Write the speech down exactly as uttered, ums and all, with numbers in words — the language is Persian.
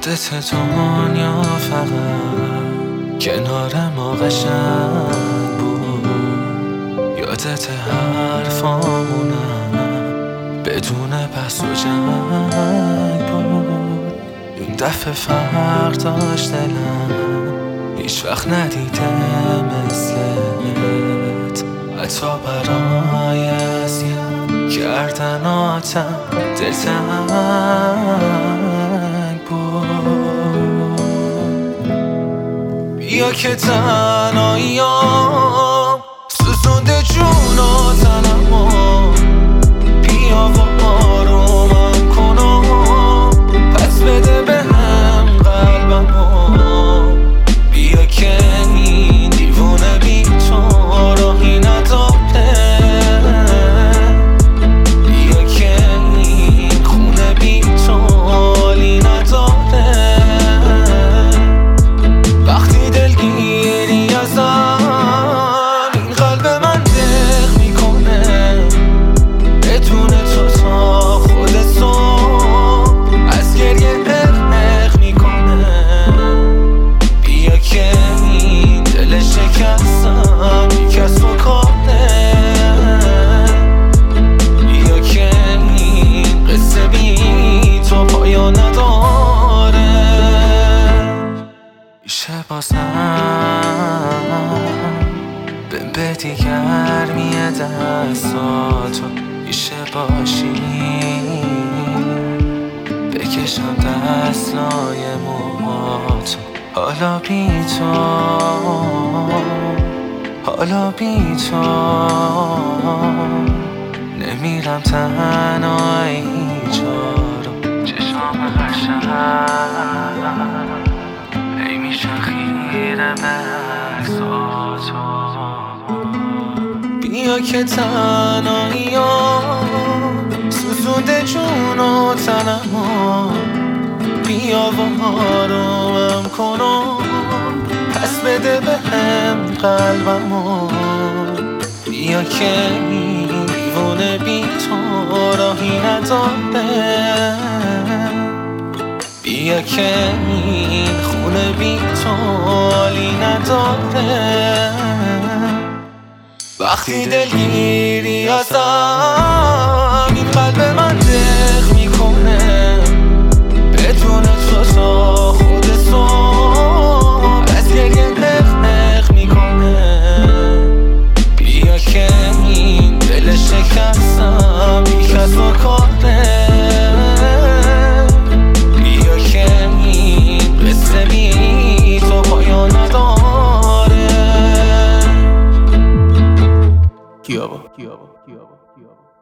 یادت دنیا فقط کنار ما قشنگ بود، یادت حرفامونم بدون بحث و جنگ بود. این دفعه فرق داشت دلم، هیچ وقت ندیده مثلت، حتی برای اذیت کردناتم دلتنگ بود. بیا که تنهاییام سوزونده جون و تنمو، بیا و آرومم کن و پس بده بهم قلبمو. بیا که این دیوونه بی تو راهی نداره، بیا که این خونه بی تو حالی نداره. وقتی دلگیری ازم این قلب من دق میکنه، بدون تو تا خود صبح از گریه اق میکنه. بیا که این دل شکستم کس و کاره، بیا که این قصه بی تو پایان نداره. میشه بازم بهم بدی گرمی دستاتو، میشه باشی بکشم دستای موهاتو. حالا بی تو، حالا بی تو نمیرم تنها اینجا رو. چشام هر شب ای میشه خیره به عکساتو. بیا که تنهاییام سوزونده جون و تنمو، بیا و آرومم کن و پس بده بهم قلبمو. بیا که این دیوونه بی تو راهی نداره، بیا که این خونه بی تو حالی نداره. وقتی دلگیری ازم این قلب من دق میکنه، بدون تو تا خود صبح از گریه نق میکنه. بیا که این دل شکستم بی کس و کاره، بیا که این قصه بی تو پایان نداره. کیابا کیابا کیابا کیابا